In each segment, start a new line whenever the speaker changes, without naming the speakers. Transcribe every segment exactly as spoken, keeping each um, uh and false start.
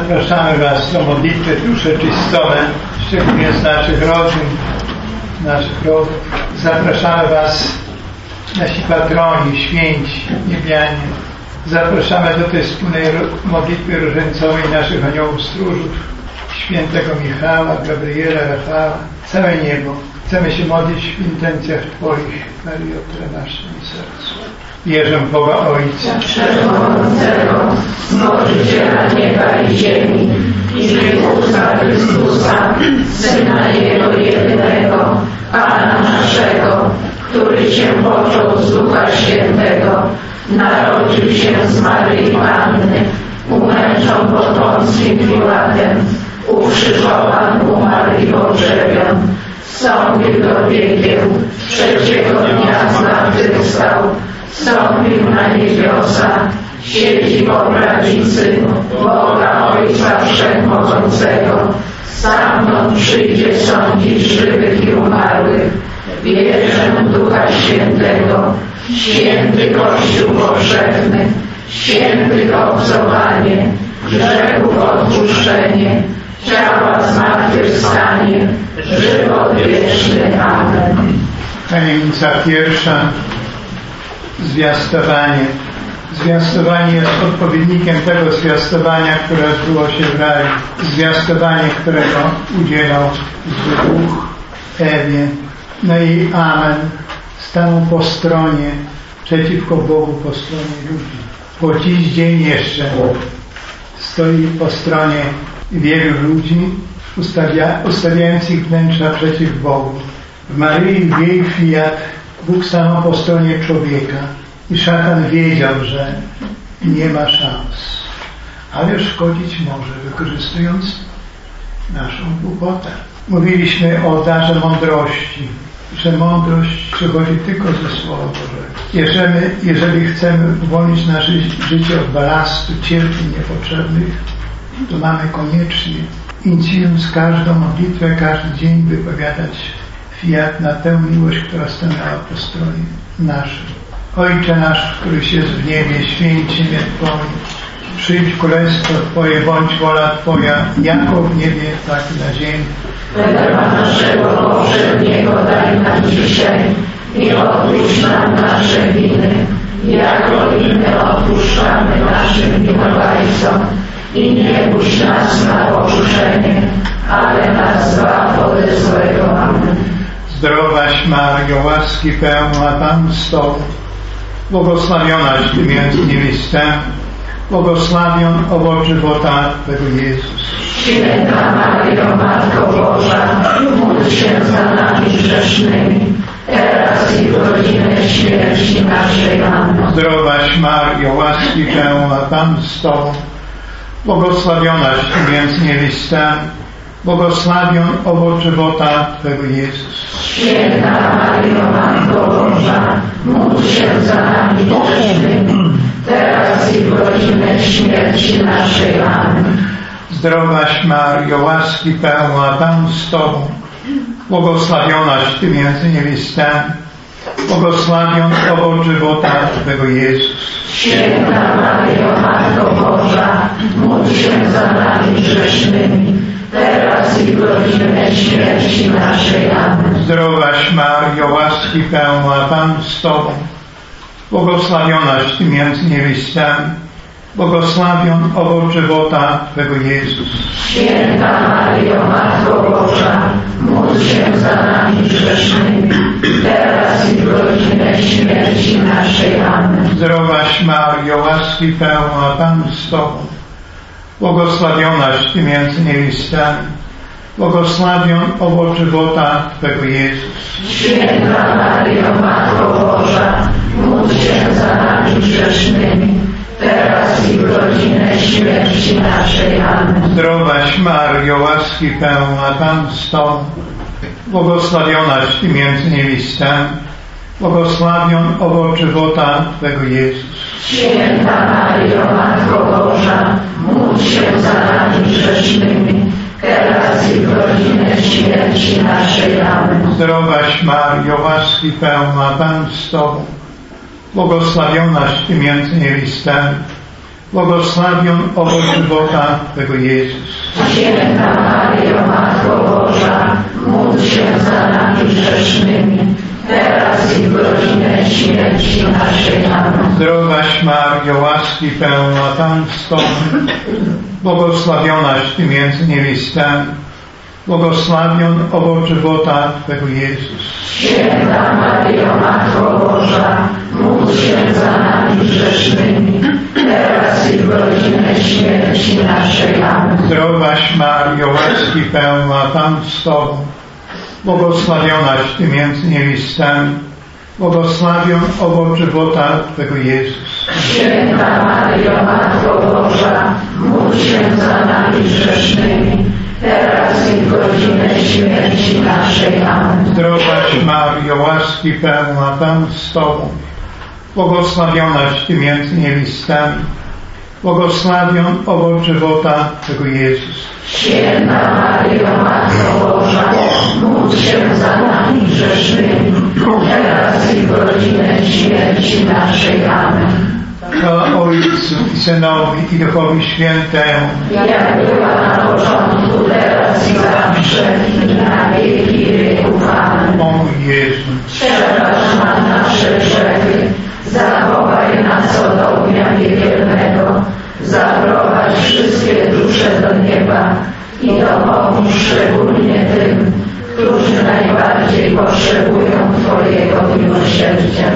Zapraszamy Was do modlitwy duszeczystone, szczególnie z naszych rodzin, z naszych rodów. Zapraszamy Was, nasi patroni, święci, niebianie. Zapraszamy do tej wspólnej modlitwy różańcowej naszych aniołów stróżów, świętego Michała, Gabriela, Rafała, całe niebo. Chcemy się modlić w intencjach Twoich, Maryjo, które masz w swoim sercu. Wierzę w Boga Ojca
Wszechmogącego, Stworzyciela nieba i ziemi, i Jezusa Chrystusa, Syna Jego jedynego, Pana naszego, który się począł z Ducha Świętego, narodził się z Maryi Panny, umęczon pod Pąckim Piłatem, ukrzyżowan, umarł i pogrzebion, wstąpił do piekieł, trzeciego dnia zmartwychwstał, wstąpił na niebiosa, siedzi po prawicy Boga Ojca Wszechmogącego, stamtąd przyjdzie sądzić żywych i umarłych. Wierzę w Ducha Świętego, święty Kościół powszechny, świętych obcowanie, grzechów odpuszczenie, ciała zmartwychwstanie, żywot wieczny. Amen.
Tajemnica pierwsza. Zwiastowanie. Zwiastowanie jest odpowiednikiem tego zwiastowania, które odbyło się w raju. Zwiastowanie, którego udzielał zły duch Ewie. No i Amen stanął po stronie, przeciwko Bogu, po stronie ludzi. Po dziś dzień jeszcze stoi po stronie wielu ludzi, ustawia, ustawiając ich wnętrza przeciw Bogu. W Maryi, w jej fiat, Bóg stanął po stronie człowieka i szatan wiedział, że nie ma szans, ale szkodzić może, wykorzystując naszą głupotę. Mówiliśmy o darze mądrości, że mądrość przychodzi tylko ze Słowa Bożego. Jeżeli, jeżeli chcemy uwolnić nasze życie od balastu, cierpień niepotrzebnych, to mamy koniecznie, inicjując każdą modlitwę, każdy dzień wypowiadać fiat na tę miłość, która stanęła po stronie naszej. Ojcze nasz, któryś jest w niebie, święć imię Twoje. Przyjdź królestwo Twoje, bądź wola Twoja, jako w niebie, tak i na ziemi.
Chleba naszego powszedniego daj nam dzisiaj i odpuść nam nasze winy, jako i my odpuszczamy naszym winowajcom. I nie puść nas na pokuszenie, ale nas zbaw ode złego. Amen.
Zdrowaś Maryjo, łaski pełna, Pan z Tobą, błogosławionaś Ty między niewiastami, błogosławion owoc żywota Twego Jezus.
Święta Maryjo, Matko Boża, módl się za nami grzesznymi, teraz i w godzinę śmierci naszej. Amen.
Zdrowaś Maryjo, łaski pełna, Pan z Tobą, błogosławionaś Ty między niewiastami, błogosławion owoc żywota Twego Jezus.
Święta Maryjo, Matko Boża, módl się za nami grzesznymi, teraz i w godzinę śmierci naszej. Amen.
Zdrowaś Maryjo, łaski pełna, Pan z Tobą, błogosławionaś Ty między niewiastami, błogosławion owoc żywota Twego Jezus.
Święta Maryjo, Matko Boża, módl się za nami grzesznymi, teraz i w godzinę śmierci naszej. Amen.
Zdrowaś Maryjo, łaski pełna, Pan z Tobą, błogosławionaś Ty między niewiastami, błogosławion owoc żywota Twego Jezus.
Święta Maryjo, Matko Boża, módl się za nami grzesznymi, teraz i w godzinę śmierci naszej. Amen.
Zdrowaś Maryjo, łaski pełna, Pan z Tobą, błogosławionaś Ty między niewiastami, błogosławion owoc żywota Twego Jezus.
Święta Maryjo, Matko Boża, módl się za nami grzesznymi, teraz i w godzinę śmierci naszej. Amen.
Zdrowaś Maryjo, łaski pełna, Pan z Tobą, błogosławionaś Ty między niewiastami, błogosławion owoc żywota Twego Jezus.
Święta Maryjo, Matko Boża, módl się za nami grzesznymi, teraz i w godzinę śmierci naszej. Amen.
Zdrowaś Maryjo, łaski pełna, Pan z Tobą, błogosławionaś Ty między niewiastami, Błogosławion owoc żywota Twego Jezus.
Święta Maryjo, Matko Boża, módl się za nami grzesznymi, teraz i w godzinę śmierci naszej. Amen.
Zdrowaś Maryjo, łaski pełna, Pan z Tobą, błogosławionaś Ty między niewiastami, błogosławion owoc żywota Twego Jezus.
Święta Maryjo, Matko Boża, módl się za nami grzesznymi, teraz i w godzinę śmierci naszej. Amen.
Zdrowaś Maryjo, łaski pełna, Pan z Tobą, błogosławionaś Ty między niewiastami, błogosławion owoc żywota Twego Jezus.
Święta Maryjo, Matko Boża, módl się za nami grzesznymi, teraz i w godzinę śmierci naszej. Amen.
Zdrowaś Maryjo, łaski pełna, Pan z Tobą, błogosławionaś Ty między niewiastami, błogosławion owoc żywota Twego Jezus.
Święta Maryjo, Matko Boża, módl się za nami grzesznymi, teraz i w godzinę śmierci naszej. Amen.
Chwała Ojcu i Synowi i Duchowi Świętemu,
Jak była na początku, teraz i zawsze, i na wieki wieków. Amen.
o mój Jezu.
Przebacz nam nasze grzechy, zachowaj nas od ognia piekielnego, zaprowadź wszystkie dusze do nieba i dopomóż szczególnie tym, którzy najbardziej potrzebują Twojego miłosierdzia.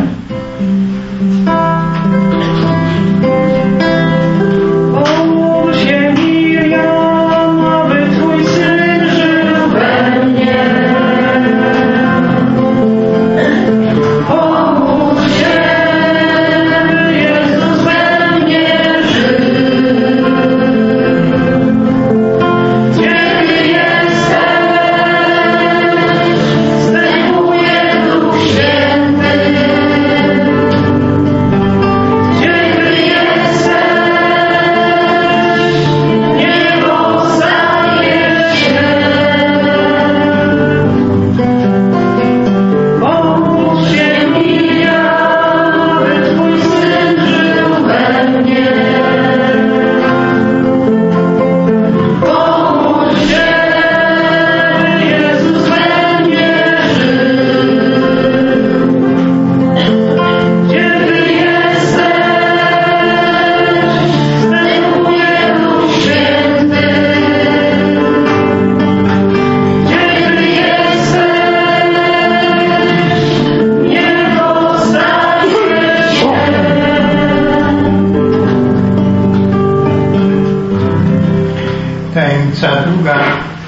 Tajemnica druga.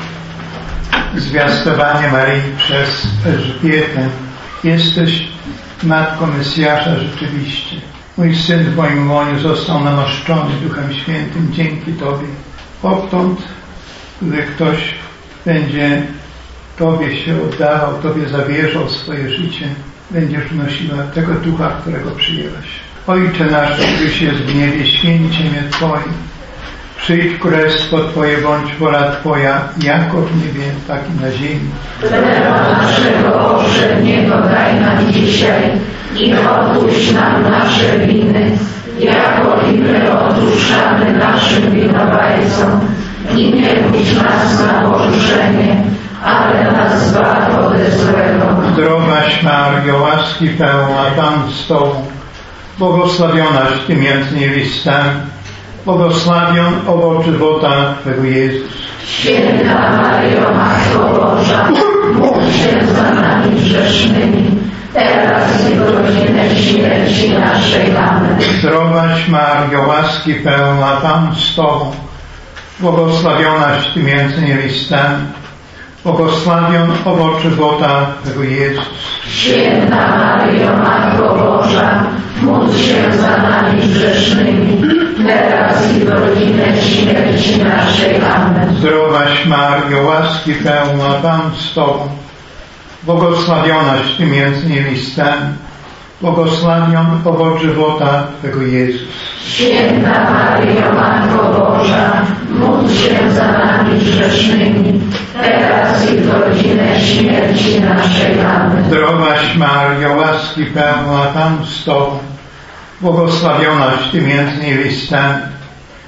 Zwiastowanie Maryi przez Elżbietę. Jesteś Matką Mesjasza rzeczywiście. Mój Syn w moim łonie został namaszczony Duchem Świętym dzięki Tobie. Odtąd, gdy ktoś będzie Tobie się oddawał, Tobie zawierzał swoje życie, będziesz nosiła tego Ducha, którego przyjęłaś. Ojcze nasz, któryś jest w niebie, święć imię Twoje. Przyjdź królestwo Twoje, bądź wola Twoja, jako w niebie, tak i na ziemi.
Chleba naszego powszedniego daj nam dzisiaj i odpuść nam nasze winy, jako i my odpuszczamy naszym winowajcom. I nie budź nas na pokuszenie, ale nas zbaw ode złego.
Zdrowaś Maryjo, łaski pełna, Pan z Tobą, błogosławionaś Ty między niewiastami, błogosławion owoc żywota Twego Jezus.
Święta Maryjo, Matko Boża, módl się za nami grzesznymi, teraz i w godzinę śmierci naszej. Amen.
Zdrowaś Maryjo, łaski pełna, Pan z Tobą, błogosławionaś Ty między niewiastami, błogosławion owoc żywota Twego Jezus.
Święta Maryjo, Matko Boża, módl się za nami grzesznymi, teraz i w godzinę śmierci naszej. Amen.
Zdrowaś Maryjo, łaski pełna, Pan z Tobą, błogosławionaś Ty między niewiastami, błogosławion owoc żywota Twego Jezus.
Święta Maryjo, Matko Boża, módl się za nami grzesznymi, teraz i w godzinę śmierci naszej. Amen.
Zdrowaś Maryjo, łaski pełna, Pan z Tobą, błogosławionaś Ty między niewiastami,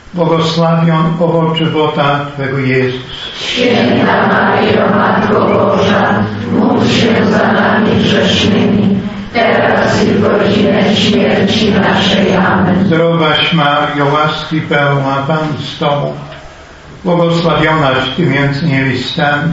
Błogosławion owoc żywota Twego Jezus.
Święta Maryjo, Matko Boża, módl się za nami grzesznymi, teraz i w godzinę śmierci naszej. Amen.
Zdrowaś Maryjo, łaski pełna, Pan z Tobą, błogosławionaś Ty między niewiastami,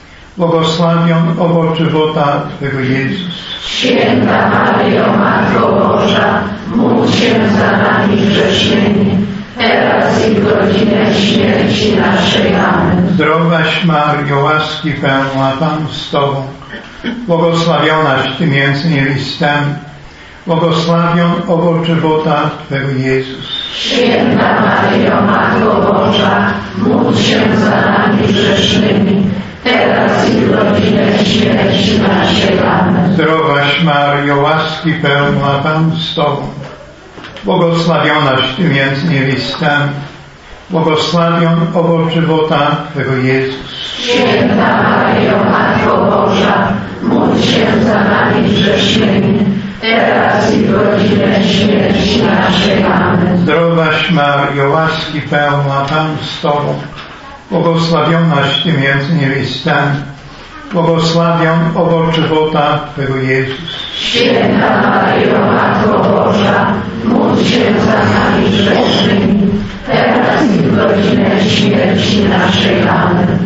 błogosławion owoc żywota Twego Jezus.
Święta Maryjo, Matko Boża, módl się za nami grzesznymi, teraz i w godzinę śmierci naszej. Amen.
Zdrowaś Maryjo, łaski pełna, Pan z Tobą, błogosławionaś Ty między niewiastami, błogosławion owoc żywota Twego Jezus.
Święta Maryjo, Matko Boża, módl się za nami grzesznymi, teraz i w godzinę śmierci naszej. Amen.
Zdrowaś Maryjo, łaski pełna, Pan z Tobą, błogosławionaś Ty między niewiastami, błogosławion owoc żywota Twego Jezus.
Święta Maryjo, Matko Boża, módl się za nami grzesznymi, teraz i w godzinę śmierci naszej. Amen.
Zdrowaś Maryjo, łaski pełna, Pan z Tobą, błogosławionaś Ty między niewiastami, błogosławion owoc żywota Twego Jezus.
Święta Maryjo, Matko Boża, módl się za nami grzesznymi, teraz i w godzinę śmierci naszej. Amen.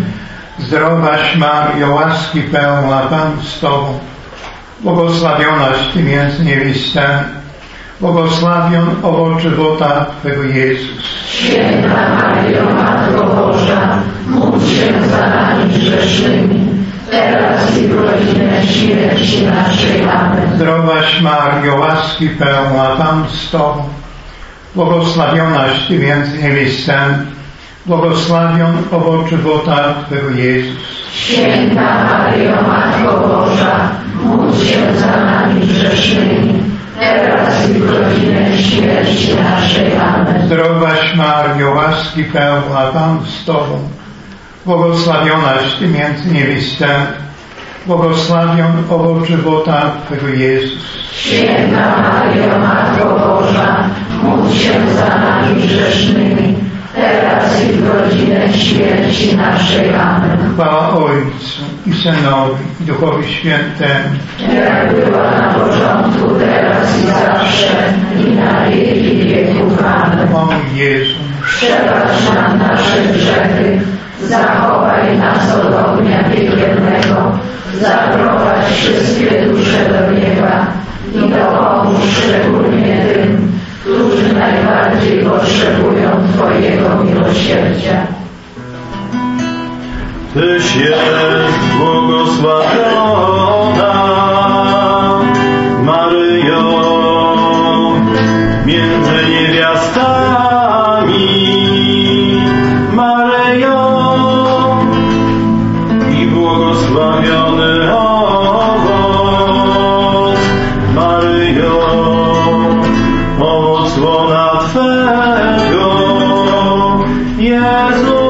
Zdrowaś Maryjo, łaski pełna, Pan z Tobą, błogosławionaś Ty między niewiastami, błogosławion owoc żywota Twego Jezus.
Święta Maryjo, Matko Boża, módl się za nami grzesznymi, teraz i w godzinę śmierci naszej. Amen.
Zdrowaś Maryjo, łaski pełna, Pan z Tobą, błogosławionaś Ty między niewiastami, błogosławion owoc żywota Twego Jezus.
Święta Maryjo, Matko Boża, módl się za nami grzesznymi, teraz i w godzinę śmierci naszej. Amen.
Zdrowaś Maryjo, łaski pełna, Pan z Tobą, błogosławionaś Ty między niewiastami, błogosławion owoc żywota Twego Jezus.
Święta Maryjo, Matko Boża, módl się za nami grzesznymi, teraz i w godzinę śmierci naszej. Amen.
Chwała Ojcu i Synowi i Duchowi Świętemu,
jak była na początku, teraz i zawsze, i na wieki wieków. Amen.
o mój Jezu,
Przebacz nam nasze grzechy, zachowaj nas od ognia piekielnego, zaprowadź wszystkie dusze do nieba i dopomóż szczególnie tym, którzy najbardziej potrzebują Twojego miłosierdzia.
Tyś jest błogosławiona, Maryjo, między niewiastami, Maryjo, i błogosławiony owoc, Maryjo, owoc łona Twego, Jezus.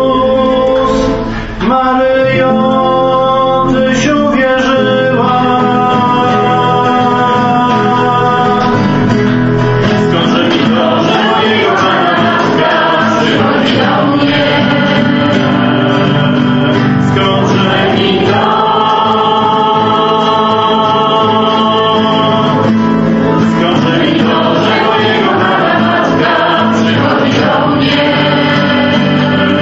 Maryjo, Tyś uwierzyła, skądże mi to, że mojego Pana przychodzi do mnie, skądże mi to, skądże mi to, że mojego Pana przychodzi do mnie.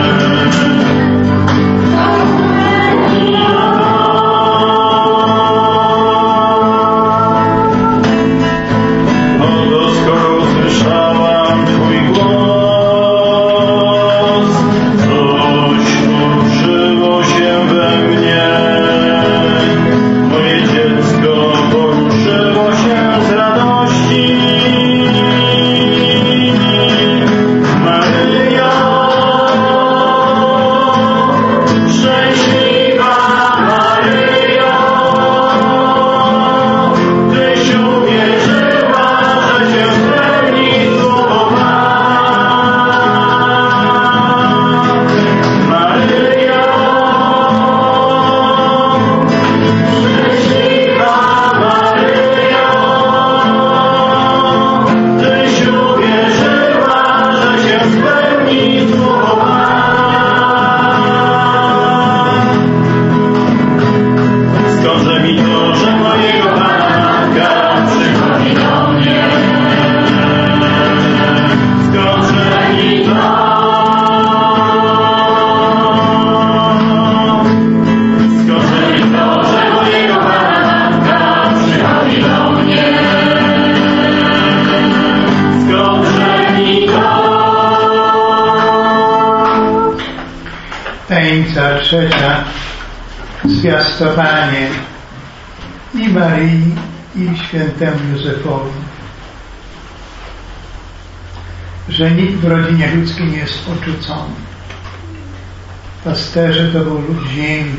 tajemnica trzecia, zwiastowanie i Maryi, i świętemu Józefowi, że nikt w rodzinie ludzkiej nie jest odrzucony. Pasterze to był lud ziemi,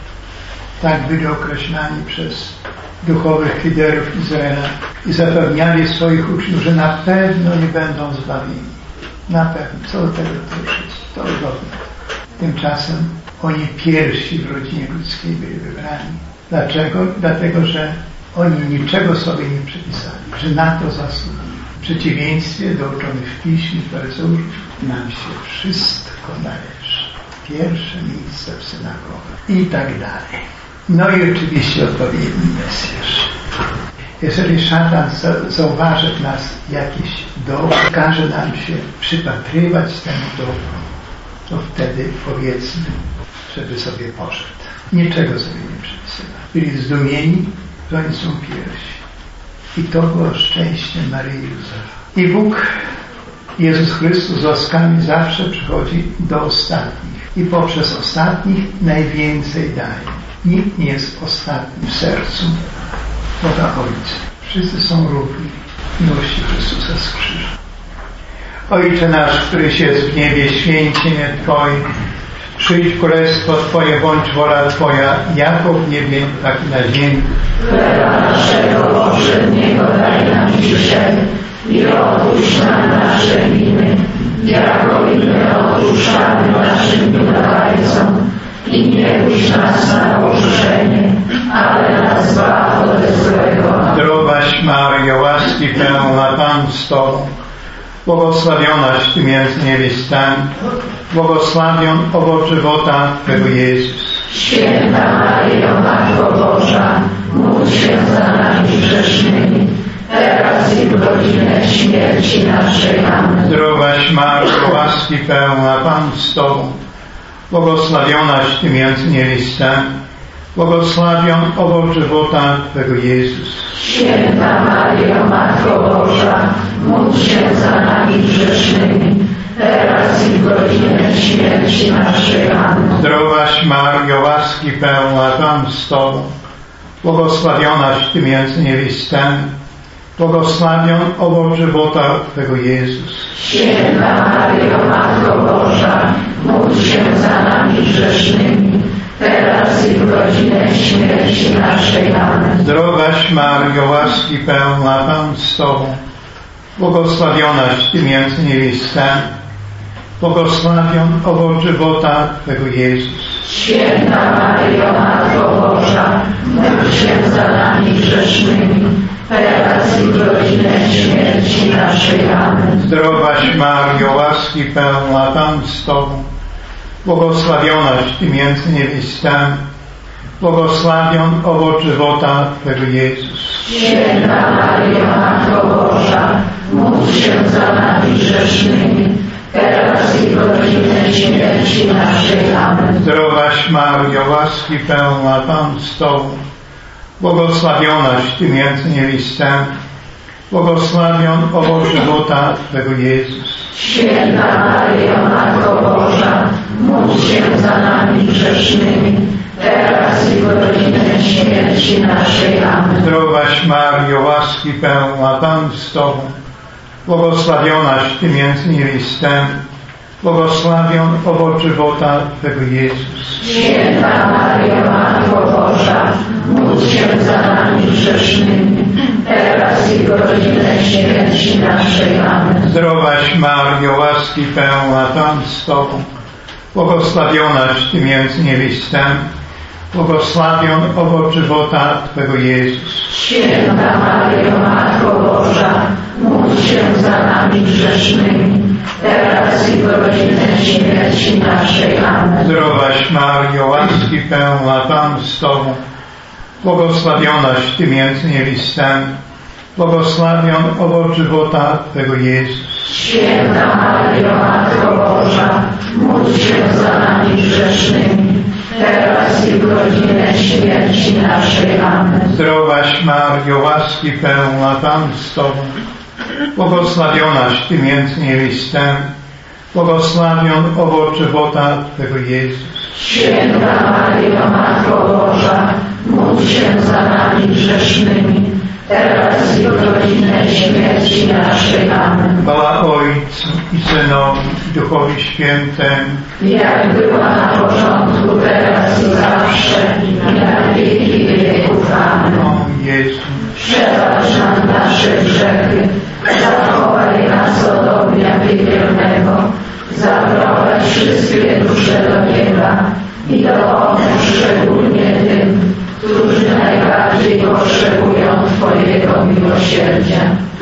tak byli określani przez duchowych liderów Izraela i zapewniali swoich uczniów, że na pewno nie będą zbawieni. Na pewno. Co do tego to już jest to godne. Tymczasem oni pierwsi w rodzinie ludzkiej byli wybrani. Dlaczego? Dlatego, że oni niczego sobie nie przypisali, że na to zasługują. W przeciwieństwie do uczonych w Piśmie, faryzeuszów, nam się wszystko należy. Pierwsze miejsce w synagogach i tak dalej. No i oczywiście odpowiedni Mesjasz. Jeżeli szatan zauważy w nas jakieś dobro, każe nam się przypatrywać temu dobru, to wtedy powiedzmy, żeby sobie poszedł. Niczego sobie nie przypisywał. Byli zdumieni, że oni są pierwsi. I to było szczęście Maryi i Józefa. I Bóg, Jezus Chrystus z łaskami zawsze przychodzi do ostatnich. I poprzez ostatnich najwięcej daje. Nikt nie jest ostatni w sercu Boga Ojca. Wszyscy są równi w miłości Chrystusa z krzyża. Ojcze nasz, któryś jest w niebie, święć imię Twoje. Przyjdź królestwo Twoje, bądź wola Twoja, jako w niebie, tak i na ziemi.
Chleba naszego powszedniego daj nam dzisiaj i odpuść nam nasze winy, jako i my odpuszczamy naszym winowajcom. I nie puść nas na pokuszenie, ale nas zbaw ode złego.
Zdrowaś Maryjo, łaski pełna, Pan z Tobą, błogosławionaś Ty między niewiastami, błogosławion owoc żywota Twego Jezus.
Święta Maryjo, Matko Boża, módl się za nami grzesznymi, teraz i w godzinę śmierci naszej. Amen.
Zdrowaś Maryjo, łaski pełna, Pan z Tobą, błogosławionaś Ty między niewiastami, błogosławion owoc żywota Twego Jezus.
Święta Maryjo, Matko Boża, módl się za nami grzesznymi, teraz i w godzinę śmierci naszej. Amen.
Zdrowaś Maryjo, łaski pełna, Pan z Tobą, błogosławionaś Ty między niewiastami, błogosławion owoc żywota Twego Jezus.
Święta Maryjo, Matko Boża, módl się za nami grzesznymi, teraz i w godzinę śmierci naszej. Amen.
Zdrowaś Maryjo, łaski pełna, Pan z Tobą, błogosławionaś Ty między niewiastami, błogosławion owoc żywota Twego Jezus.
Święta Maryjo, Matko Boża, módl się za nami grzesznymi, teraz i w godzinę śmierci naszej. Amen.
Zdrowaś Maryjo, łaski pełna, Pan z Tobą, błogosławionaś Ty między niewiastami, błogosławion owoc żywota Twego Jezus.
Święta Maryjo, Matko Boża, módl się za nami grzesznymi, teraz i w godzinę śmierci naszej. Amen.
Zdrowaś Maryjo, łaski pełna, Pan z Tobą, błogosławionaś Ty między niewiastami, błogosławion owoc żywota Twego Jezus.
Święta Maryjo, Matko Boża, módl się za nami grzesznymi, teraz i w godzinę śmierci naszej. Amen.
Zdrowaś Maryjo, łaski pełna, Pan z Tobą, błogosławionaś Ty między niewiastami, błogosławion owoc żywota Twego Jezus.
Święta Maryjo, Matko Boża, módl się za nami grzesznymi, teraz i w godzinę śmierci naszej. Amen.
Zdrowaś Maryjo, łaski pełna, Pan z Tobą, błogosławionaś Ty między niewiastami, błogosławion owoc żywota Twego Jezus.
Święta Maryjo, Matko Boża, módl się za nami grzesznymi, teraz i w godzinę śmierci naszej. Amen.
Zdrowaś Maryjo, łaski pełna, Pan z Tobą, błogosławionaś Ty między niewiastami, błogosławion owoc żywota Twego Jezus.
Święta Maryjo, Matko Boża, módl się za nami grzesznymi, teraz i w godzinę śmierci naszej. Amen.
Zdrowaś Maryjo, łaski pełna, Pan z Tobą, błogosławionaś Ty między niewiastami, błogosławion owoc żywota Twego Jezus.
Święta Maryjo, Matko Boża, módl się za nami grzesznymi, teraz i w godzinę śmierci naszej. Amen.
Chwała Ojcu i Synowi, i Duchowi Świętemu,
jak była na początku, teraz i zawsze, i na wieki wieków. Amen.
o Jezu.
Przebacz nam nasze grzechy, zachowaj nas od ognia piekielnego, zaprowadź wszystkie dusze do nieba i dopomóż szczególnie tym, którzy najbardziej potrzebują Twojego miłosierdzia.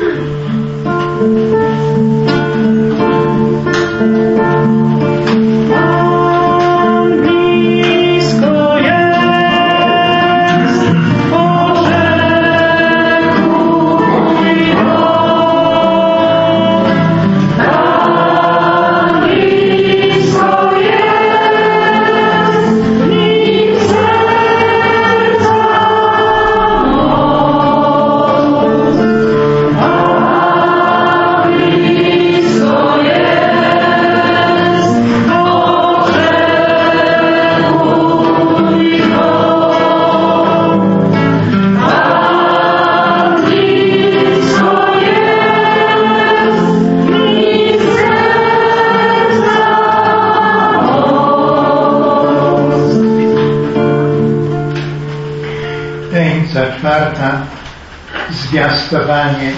Czwarta, zwiastowanie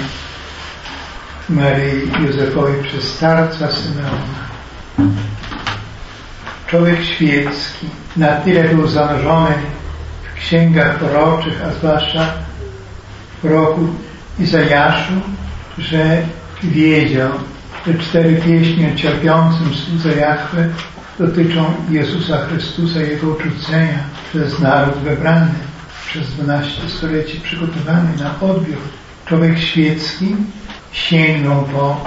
Maryi Józefowi przez starca Symeona. Człowiek świecki na tyle był zanurzony w księgach proroczych, a zwłaszcza w proroku Izajaszu, że wiedział, że cztery pieśni o cierpiącym słudze Jahwe dotyczą Jezusa Chrystusa i Jego odrzucenia przez naród wybrany, przez dwanaście stuleci przygotowany na odbiór. Człowiek świecki sięgnął po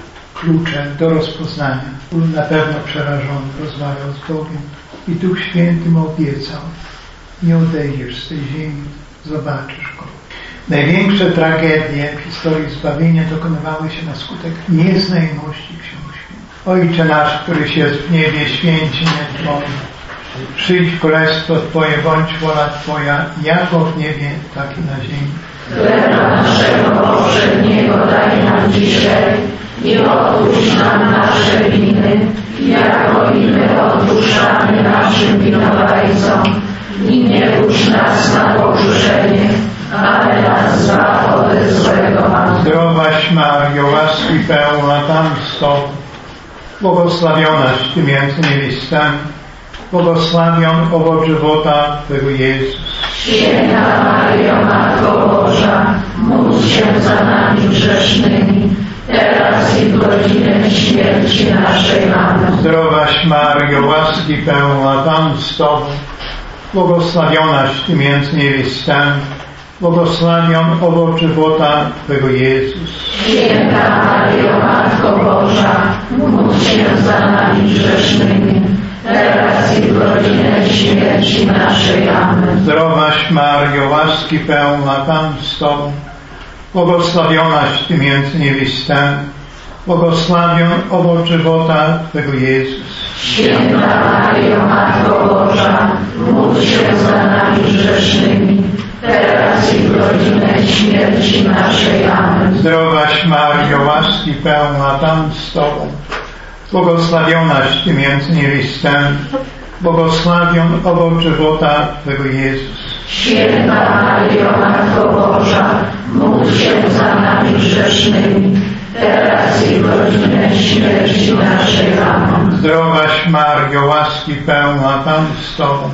klucze do rozpoznania. Był na pewno przerażony, rozmawiał z Bogiem i Duch Święty mu obiecał: nie odejdziesz z tej ziemi, zobaczysz Go. Największe tragedie w historii zbawienia dokonywały się na skutek nieznajomości Ksiąg Świętych. Ojcze nasz, któryś jest w niebie, święci imię Twoje. Przyjdź królestwo Twoje, bądź wola Twoja, jako w niebie, tak i na ziemi.
Chleba naszego powszedniego daj nam dzisiaj i odpuść nam nasze winy, jako i my odpuszczamy naszym winowajcom. I nie puść nas na pokuszenie, ale nas zbaw ode złego.
Zdrowaś Maryjo, łaski pełna, Pan z Tobą, błogosławionaś Ty między niewiastami, błogosławion owoc żywota Twego Jezus.
Święta Maryjo, Matko Boża, módl się za nami grzesznymi, teraz i w godzinę śmierci naszej. Amen.
Zdrowaś Maryjo, łaski pełna, Pan z Tobą, błogosławionaś Ty między niewiastami, błogosławion owoc żywota Twego Jezus.
Święta Maryjo, Matko Boża, módl się za nami grzesznymi, teraz i w godzinę śmierci naszej. Amen.
Zdrowaś Maryjo, łaski pełna, Pan z Tobą, błogosławionaś Ty między niewiastami, błogosławion owoc żywota Twego Jezus.
Święta Maryjo, Matko Boża, módl się za nami grzesznymi, teraz i w godzinę śmierci naszej. Amen.
Zdrowaś Maryjo, łaski pełna, Pan z Tobą, błogosławionaś Ty między niewiastami, błogosławion owoc żywota Twego Jezus.
Święta Maryjo, Matko Boża, módl się za nami grzesznymi, teraz i w godzinę śmierci naszej. Amen.
Zdrowaś Maryjo, łaski pełna, Pan z Tobą,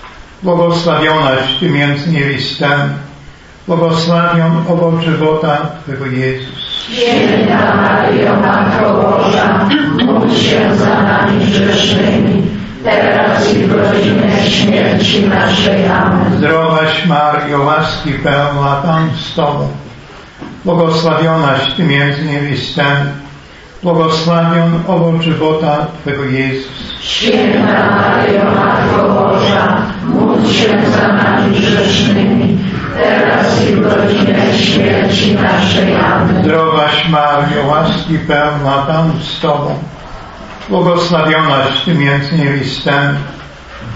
błogosławionaś Ty między niewiastami, błogosławion owoc żywota Twego Jezus.
Święta Maryjo, Matko Boża, módl się za nami grzesznymi, teraz i w godzinę śmierci naszej. Amen.
Zdrowaś Maryjo, łaski pełna, Pan z Tobą, błogosławionaś Ty między niewiastami, błogosławion owoc żywota Twego Jezus.
Święta Maryjo, Matko Boża, módl się za nami grzesznymi, teraz i w godzinę śmierci naszej. Amen.
Zdrowaś Maryjo, łaski pełna, Pan z Tobą, błogosławionaś Ty między niewiastami,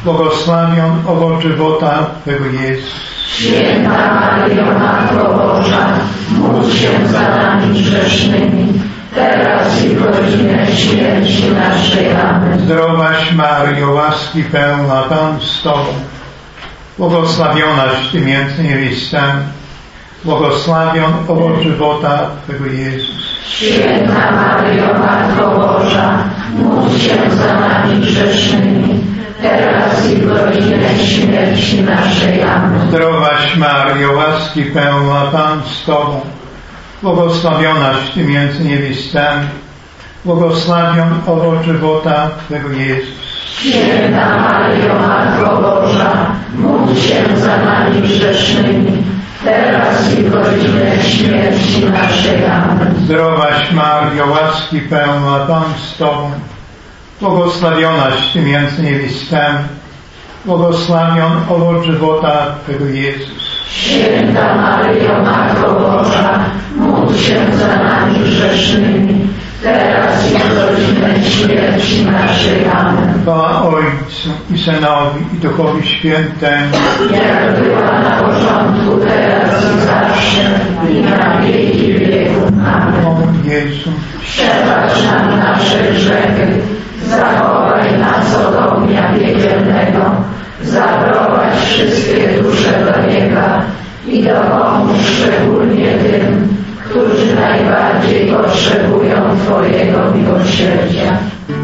Błogosławion owoc żywota Twego Jezus.
Święta Maryjo, Matko Boża, módl się za nami grzesznymi, teraz i w godzinę śmierci naszej. Amen.
Zdrowaś Maryjo, łaski pełna, Pan z Tobą, błogosławionaś Ty między niewiastami, błogosławion owoc żywota Twego Jezus.
Święta Maryjo, Matko Boża, módl się za nami grzesznymi, teraz i w godzinę śmierci naszej. Amen.
Zdrowaś Maryjo, łaski pełna, Pan z Tobą, błogosławionaś Ty między niewiastami, błogosławion owoc żywota Twego Jezus.
Święta Maryjo, Matko Boża, módl się za nami grzesznymi, teraz i w godzinę śmierci naszej. Amen.
Zdrowaś Maryjo, łaski pełna, Pan z Tobą, błogosławionaś Ty między niewiastami, błogosławion owoc żywota Twego Jezus.
Święta Maryjo, Matko Boża, módl się za nami grzesznymi, teraz i w godzinę śmierci naszej. Amen.
Chwała Ojcu i Synowi i Duchowi Świętemu,
jak była na początku, teraz i zawsze, i na wieki wieków. Amen.
o Jezu,
Przebacz nam nasze grzechy, zachowaj nas od ognia piekielnego, zaprowadź wszystkie dusze do nieba i dopomóż szczególnie tym, którzy najbardziej potrzebują Twojego miłosierdzia.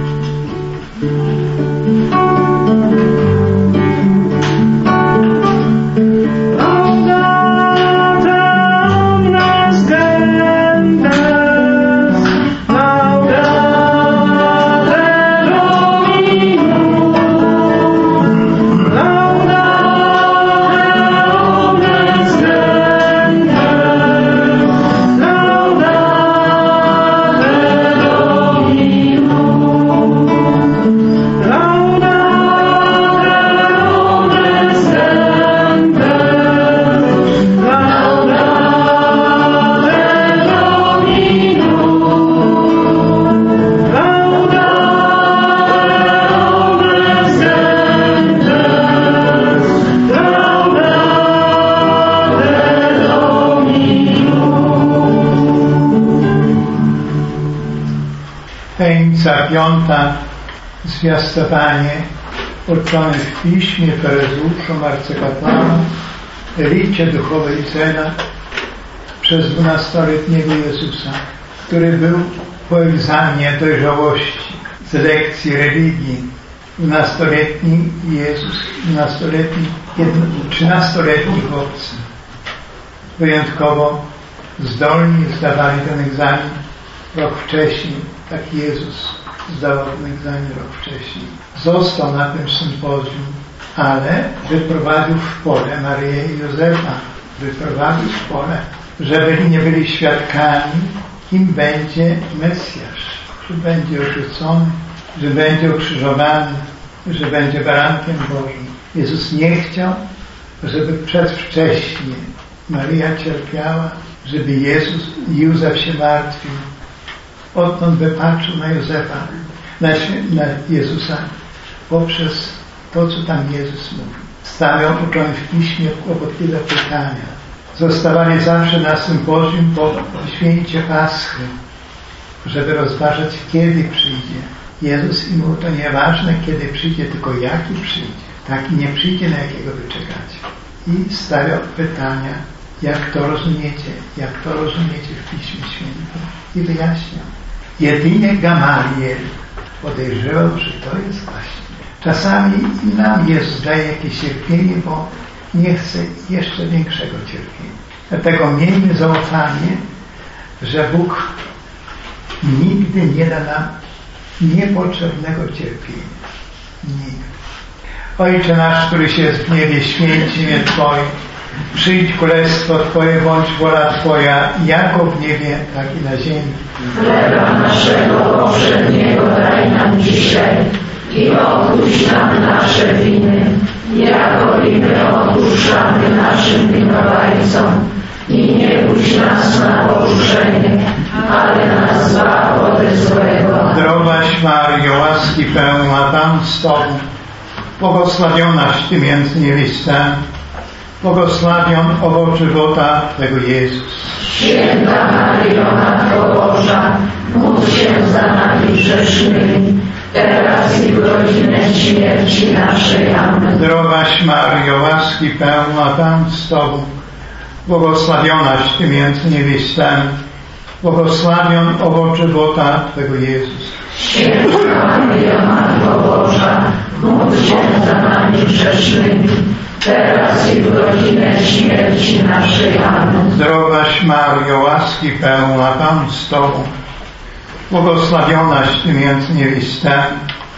Tajemnica piąta, zwiastowanie uczone w Piśmie Perezeuszu, arcykapłana, elicie duchowej Izraela przez dwunastoletniego Jezusa, który był po egzaminie dojrzałości z lekcji religii. Dwunastoletni Jezus, dwunastoletni, trzynastoletni chłopcy wyjątkowo zdolni zdawali ten egzamin rok wcześniej. Tak Jezus zdawał ten egzamin rok wcześniej. Został na tym sympozjum, ale wyprowadził w pole Maryję i Józefa. Wyprowadził w pole, żeby nie byli świadkami, kim będzie Mesjasz, że będzie odrzucony, że będzie ukrzyżowany, że będzie barankiem Bożym. Jezus nie chciał, żeby przedwcześnie Maryja cierpiała, żeby Jezus, Józef się martwił. Odtąd wypatrzył na Józefa, na, na Jezusa poprzez to, co tam Jezus mówił. Stawiał uczony w Piśmie kłopotliwe pytania. Zostawali zawsze na sympozjum po święcie Paschy, żeby rozważać, kiedy przyjdzie. Jezus im mówił, to nieważne, kiedy przyjdzie, tylko jaki przyjdzie. Taki nie przyjdzie, na jakiego wy czekacie. I stawiał pytania, jak to rozumiecie, jak to rozumiecie w Piśmie Świętym. I wyjaśniał. Jedynie Gamaliel podejrzewał, że to jest właśnie. Czasami i nam Jezus daje jakieś cierpienie, bo nie chce jeszcze większego cierpienia. Dlatego miejmy zaufanie, że Bóg nigdy nie da nam niepotrzebnego cierpienia. Nigdy. Ojcze nasz, któryś jest w niebie, święć imię Twoje. Przyjdź królestwo Twoje, bądź wola Twoja, jako w niebie, tak i na ziemi.
Chleba naszego powszedniego daj nam dzisiaj i odpuść nam nasze winy, jako i my odpuszczamy naszym winowajcom. I nie puść nas na pokuszenie, ale nas zbaw ode złego.
Zdrowaś Maryjo, łaski pełna, Pan z Tobą, błogosławionaś Ty między niewiastami, błogosławion owoc żywota Twego Jezus.
Święta Maryjo, Matko Boża, módl się za nami grzesznymi, teraz i w godzinę śmierci naszej. Amen.
Zdrowaś Maryjo, łaski pełna, Pan z Tobą, błogosławionaś Ty między niewiastami, błogosławion owoc żywota Twego Jezus.
Święta Maryjo, Matko Boża, módl się za nami grzesznymi, teraz i w godzinę śmierci naszej. Amen.
Zdrowaś Maryjo, łaski pełna, Pan z Tobą, błogosławionaś Ty między niewiastami,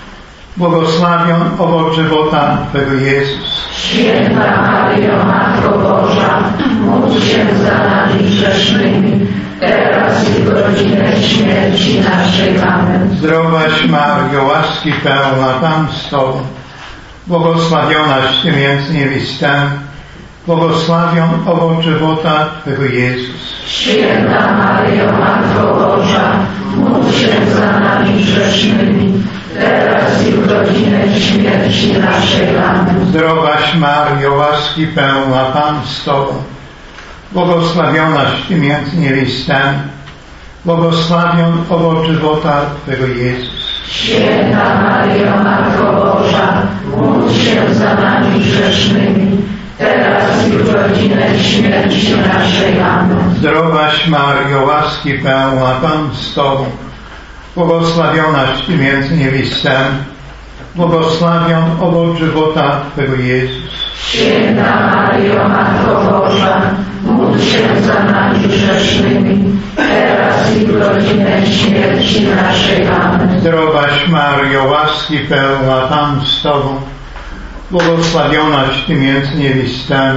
błogosławion owoc żywota Twego Jezus.
Święta Maryjo, Matko Boża, módl się za nami grzesznymi, teraz i w godzinę śmierci naszej. Amen.
Zdrowaś Maryjo, łaski pełna, Pan z Tobą, błogosławionaś Ty między niewiastami, błogosławion owoc żywota Twego Jezus.
Święta Maryjo, Matko Boża, módl się za nami grzesznymi, teraz i w godzinę śmierci naszej. Amen.
Zdrowaś Maryjo, łaski pełna, Pan z Tobą, błogosławionaś Ty między niewiastami, błogosławion owoc żywota Twego Jezus.
Święta Maryjo, Matko Boża, módl się za nami grzesznymi, teraz i w godzinę śmierci naszej. Amen.
Zdrowaś Maryjo, łaski pełna, Pan z Tobą, błogosławionaś Ty między niewiastami, błogosławion owoc żywota Twego Jezus.
Święta Maryjo, Matko Boża, módl się za nami grzesznymi, teraz i w godzinę śmierci naszej. Amen.
Zdrowaś Maryjo, łaski pełna, Pan z Tobą, błogosławionaś Ty między niewiastami,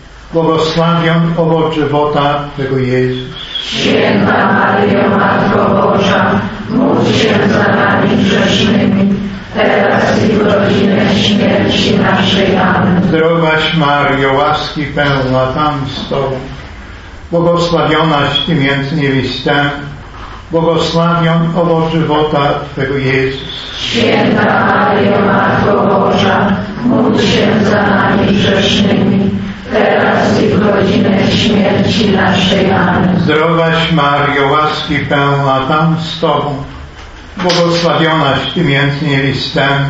błogosławion owoc żywota Twego Jezus.
Święta Maryjo, Matko Boża, módl się za nami grzesznymi, teraz i w godzinę śmierci naszej. Amen.
Zdrowaś Maryjo, łaski pełna, Pan z Tobą, błogosławionaś Ty między niewiastami, błogosławion owoc żywota Twego Jezus.
Święta Maryjo, Matko Boża, módl się za nami grzesznymi, teraz i w godzinę śmierci naszej. Amen.
Zdrowaś Maryjo, łaski pełna, Pan z Tobą, błogosławionaś Ty między niewiastami,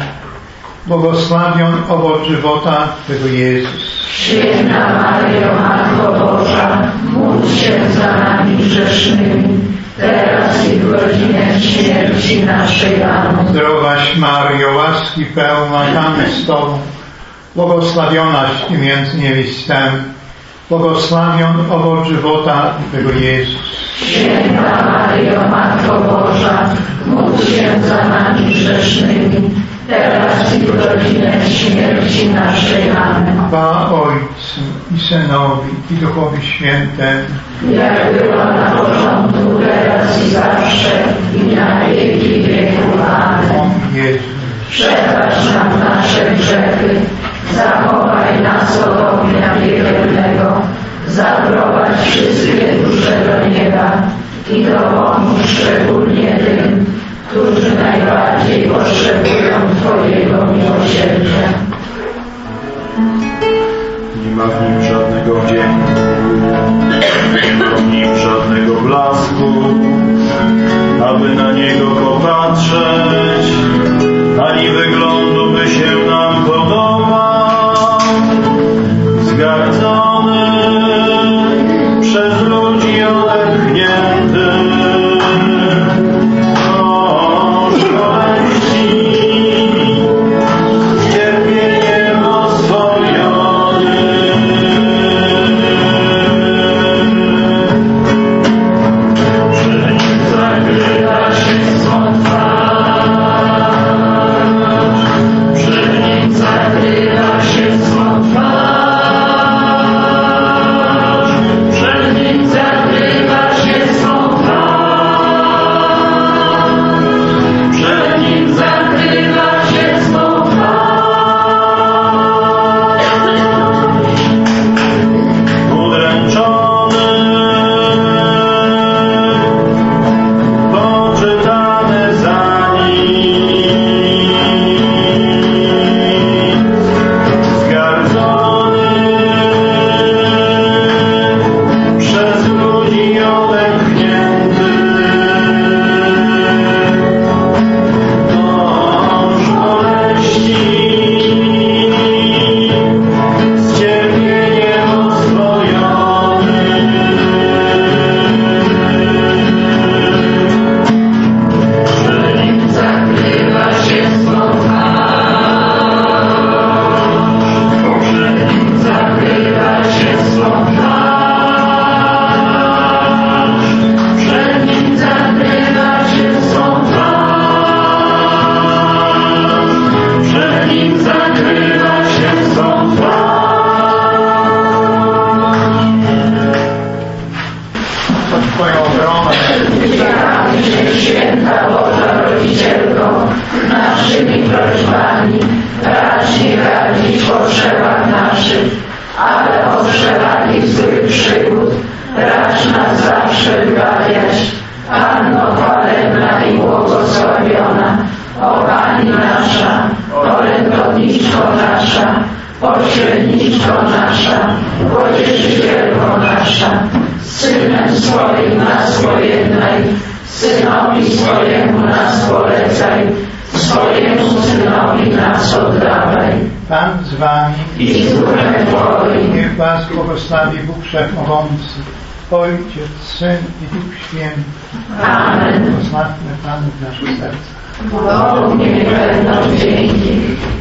błogosławion owoc żywota Twego Jezus.
Święta Maryjo, Matko Boża, módl się za nami grzesznymi, teraz i w godzinę śmierci naszej. Amen.
Zdrowaś Maryjo, łaski pełna, Pan z Tobą, błogosławionaś Ty między niewiastami, błogosławion owoc żywota Twego Jezus.
Święta Maryjo, Matko Boża, módl się za nami grzesznymi, teraz i w godzinę śmierci naszej. Amen.
Chwała Ojcu i Synowi i Duchowi Świętemu,
Jak była na początku, teraz i zawsze, i na wieki wieków. Amen.
o Jezu.
Przebacz nam nasze grzechy, zachowaj nas od ognia piekielnego, zaprowadź wszystkie dusze do nieba i dopomóż szczególnie tym, którzy najbardziej potrzebują Twojego miłosierdzia.
Nie ma w nim żadnego wdzięku, nie ma w nim żadnego blasku, aby na niego popatrzeć, ani wyglądu by się nam podobał. Zgardzony, przez ludzi odepchnięty, cierpieniem oswojony.
pośredniczko nasza, pocieszycielko nasza, z Synem swoim nas pojednaj, Synowi swojemu nas polecaj, swojemu Synowi nas oddawaj.
Pan z wami
I z duchem Twoim.
Niech was błogosławi Bóg Wszechmogący, Ojciec, Syn i Duch Święty.
Amen.
Posławmy Panu w naszych sercach.
Bogu niech będą dzięki.